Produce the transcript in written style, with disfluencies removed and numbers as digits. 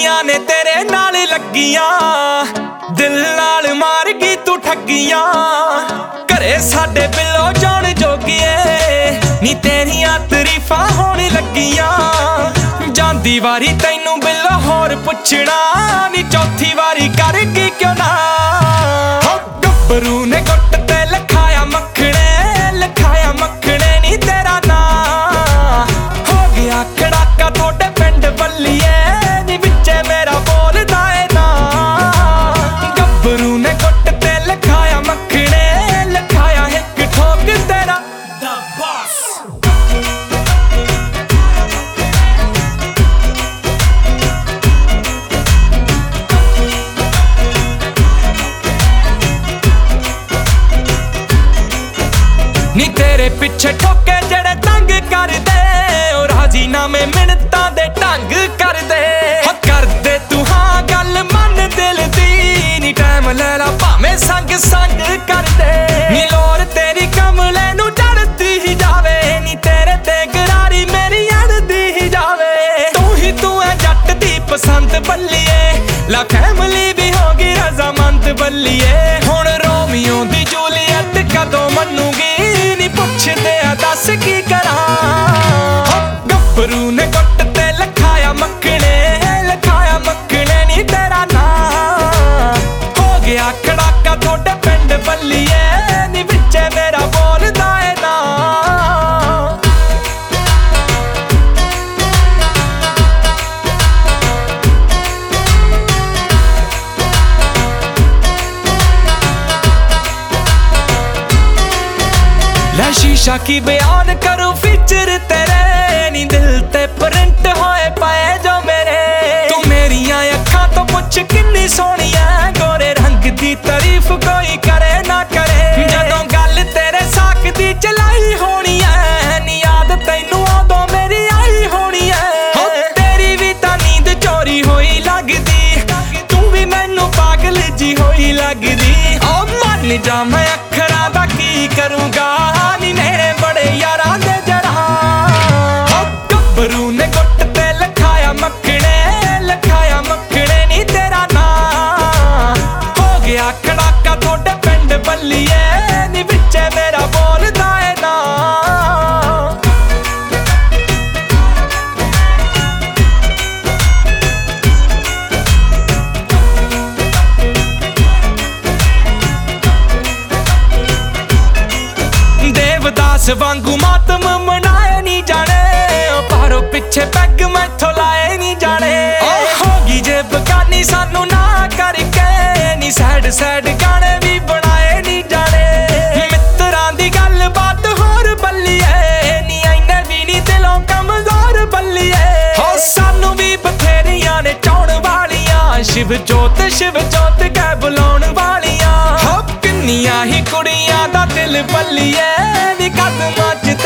तेरिया ने तेरे नाल लगियां, दिल नाल मार गई तू ठगियां। घरे साडे बिलो जान जोगिए नी तेरिया तरीफां होण लगियां। जांदी वारी तैनू बिलो होर पुछना नी चौथी वारी कर गई क्यों ना। गब्बरू ने गुट ते लिखाया मखणे, लिखाया मखणे नी तेरा ना। हो गया खड़ाका तोड़े पिंड बल्लिए नी विचे मेरा बोलदा ए ना। गब्बरू ने गुट ते लिखाया मखणे, लिखाया एक ठोक तेरा द बॉस। नी तेरे पिछे ठोके जड़े तंग कर दे, और राजीनामे मिन्नतां दे ढंग कर दे। कर दे तू हाँ गल मन दिल दी, नी टाइम ले ला भावें संग संग कर दे। नी लोर तेरी कमले नू चढ़दी ही जावे, नी तेरे ते गरारी मेरी अड़दी ही जावे। तू है जट दी पसंद बल्लिए, ला फैमिली भी होगी रजामंद बल्लिए। हुण रोमियो दी जूलियट कदों मनूगी पुछदे दस की करा। गब्बरू ने गुट ते लिखाया मखणे, लिखाया मखणे नी तेरा ना। हो गया खड़ाका तोड़े पिंड बल्लिए नी विचे मेरा बोलदा ए ना। लै शीशा की बयान करूं फीचर तेरे, नी दिल ते प्रिंट होए पाए जो मेरे। तू मेरियां अखां तो पुछ किन्नी सोहनी है, गोरे रंग दी तारीफ कोई करे ना करे। जदों गल तेरे साक दी चलाई होनी है, नी याद तैनू उदों मेरी आई होनी है। तेरी भी तां नींद चोरी होई लगदी, तू भी मैनू पागल जी होई लगदी। ओ मन जा मैं अखरां दा की करूंगा, बड़े यारां दे जरा। गब्बरू ने गुट ते लिखाया मखणे, लिखाया मखणे नी तेरा ना। हो गया खड़ाका तोड़े पिंड बल्लिए नी विचे मेरा बोलदा ए ना। देवदास वांगू मातम मनाए नी जाने, पारो पिछे पैग मैथों लाए नी जाने। होगी जे बगानी सानू ना करके, नी सैड सैड गाने भी बनाए नी जाने। मित्रां दी गल बात होर बल्लिए, नी इन्ने भी नी दिलों कमजोर बल्लिए। हो सानू भी बथेरियां ने चाउण वालियां, शिव जोत कह बुलाउण वालियां। हो किन्नियां ही कुड़ियां दा दिल बल्लिए नी कदमां च